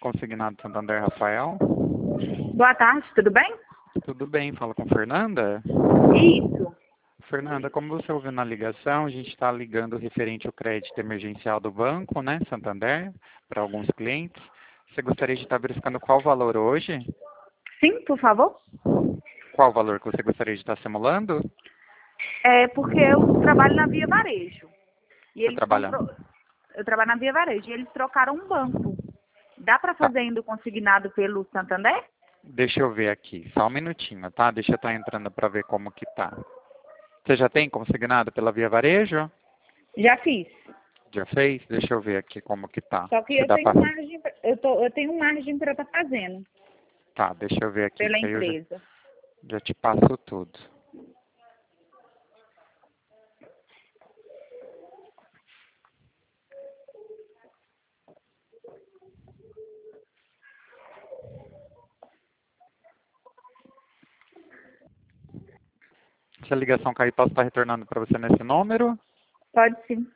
Consignado Santander, Rafael. Boa tarde, tudo bem? Tudo bem, fala com Fernanda? Isso. Fernanda, como você ouviu na ligação, a gente está ligando referente ao crédito emergencial do banco, né, Santander, para alguns clientes. Você gostaria de estar verificando qual valor hoje? Sim, por favor. Qual valor que você gostaria de estar simulando? É porque eu trabalho na Via Varejo. E Você eles trabalha? Eu trabalho na Via Varejo e eles trocaram um banco. Dá para Tá, fazer ainda o consignado pelo Santander? deixa eu ver aqui, só um minutinho, tá? Deixa eu estar entrando para ver como que tá. Você já tem consignado pela Via Varejo? Já fiz. Já fez? Deixa eu ver aqui como que tá. Só que Se eu dá tenho pra... margem, eu tenho margem para estar fazendo Tá, deixa eu ver aqui, pela que aí eu empresa. já te passo tudo. Se a ligação cair, posso estar retornando para você nesse número? Pode sim.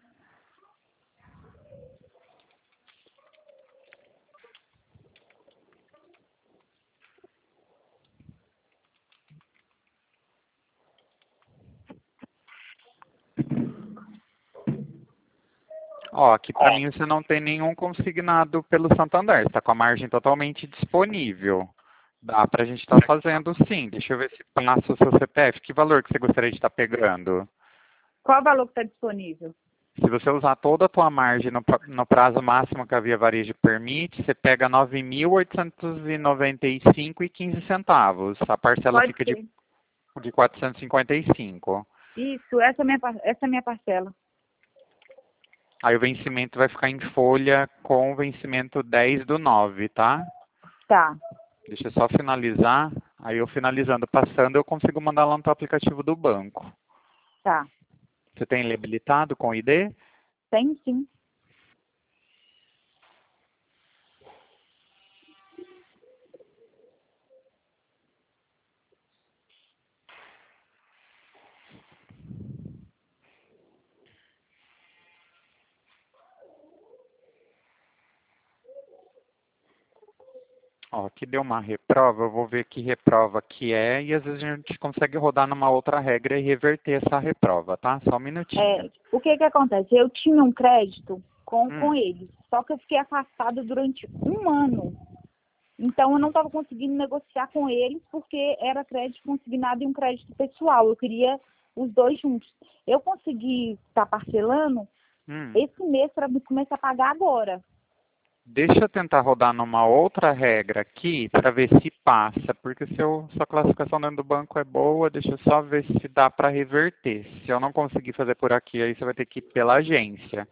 Ó, aqui para mim você não tem nenhum consignado pelo Santander, está com a margem totalmente disponível. Dá para a gente estar fazendo sim. Deixa eu ver se passa o seu CPF. Que valor que você gostaria de estar pegando? Qual o valor que está disponível? Se você usar toda a tua margem no prazo máximo que a Via Varejo permite, você pega 9.895,15. A parcela Pode fica ser. de 455. Isso, essa é a minha parcela. Aí o vencimento vai ficar em folha com o vencimento 10/9, tá? Tá, Deixa eu só finalizar. Aí eu finalizando, passando, eu consigo mandar lá no teu aplicativo do banco. tá. Você tem ele habilitado com ID? Tem sim. Ó, aqui deu uma reprova, eu vou ver que reprova que é e às vezes a gente consegue rodar numa outra regra e reverter essa reprova, tá? Só um minutinho. O que que acontece? Eu tinha um crédito com Hum, eles, só que eu fiquei afastada durante um ano. Então, eu não estava conseguindo negociar com eles porque era crédito consignado e um crédito pessoal. Eu queria os dois juntos. Eu consegui estar parcelando hum. esse mês para começar a pagar agora. Deixa eu tentar rodar numa outra regra aqui para ver se passa, porque se sua classificação dentro do banco é boa, deixa eu só ver se dá para reverter. Se eu não conseguir fazer por aqui, aí você vai ter que ir pela agência.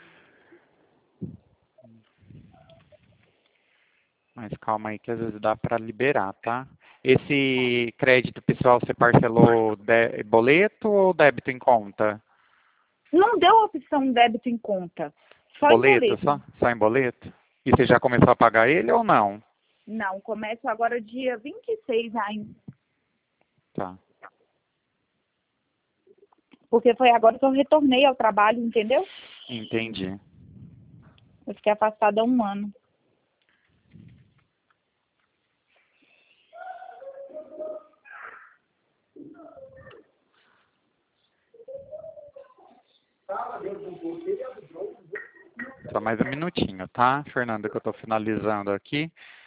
Mas calma aí que às vezes dá para liberar, tá? Esse crédito pessoal você parcelou boleto ou débito em conta? Não deu a opção débito em conta, só em Boleto boleto. só? Só em boleto? E você já começou a pagar ele ou não? Não, começo agora dia 26 ainda, Tá. porque foi agora que eu retornei ao trabalho, entendeu? Entendi. Eu fiquei afastada há um ano. Só mais um minutinho, tá, Fernanda, que eu estou finalizando aqui.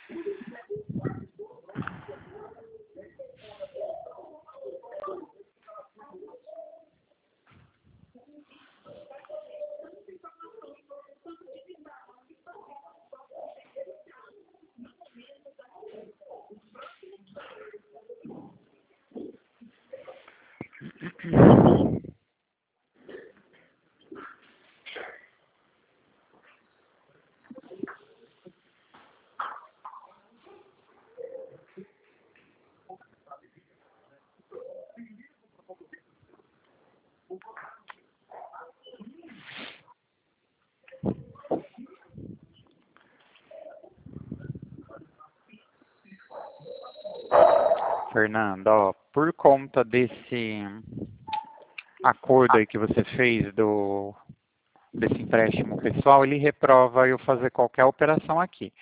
Fernanda, ó, por conta desse acordo aí que você fez desse empréstimo pessoal, ele reprova eu fazer qualquer operação aqui.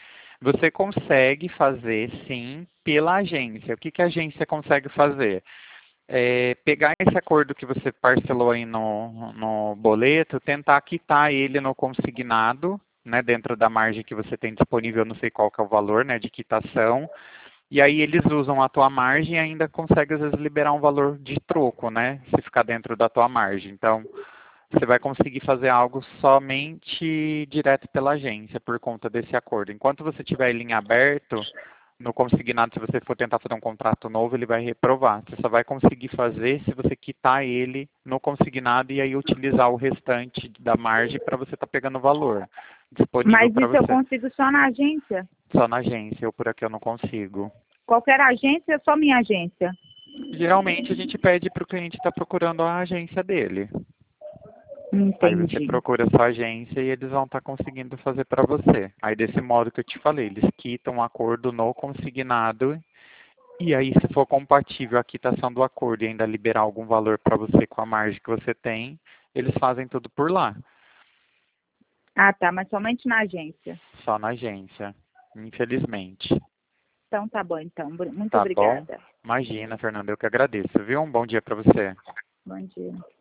Você consegue fazer, sim, pela agência. O que a agência consegue fazer? Pegar esse acordo que você parcelou aí no boleto, tentar quitar ele no consignado, né, dentro da margem que você tem disponível, não sei qual que é o valor, né, de quitação, e aí eles usam a tua margem e ainda consegue às vezes liberar um valor de troco, né, se ficar dentro da tua margem. Então, você vai conseguir fazer algo somente direto pela agência por conta desse acordo. Enquanto você tiver ele em aberto, no consignado, se você for tentar fazer um contrato novo, ele vai reprovar. Você só vai conseguir fazer se você quitar ele no consignado e aí utilizar o restante da margem para você estar pegando o valor disponível Mas para isso eu você. consigo só na agência? Só na agência, eu por aqui eu não consigo. Qualquer agência, só minha agência? Geralmente a gente pede para o cliente estar procurando a agência dele. Aí você Entendi. procura a sua agência e eles vão estar conseguindo fazer para você. Aí desse modo que eu te falei, eles quitam o acordo no consignado e aí se for compatível a quitação do acordo e ainda liberar algum valor para você com a margem que você tem, eles fazem tudo por lá, Ah, tá, mas somente na agência. só na agência, infelizmente. Então tá bom, então. Muito Tá bom? obrigada. Imagina, Fernanda, eu que agradeço, viu? Um bom dia para você. Bom dia.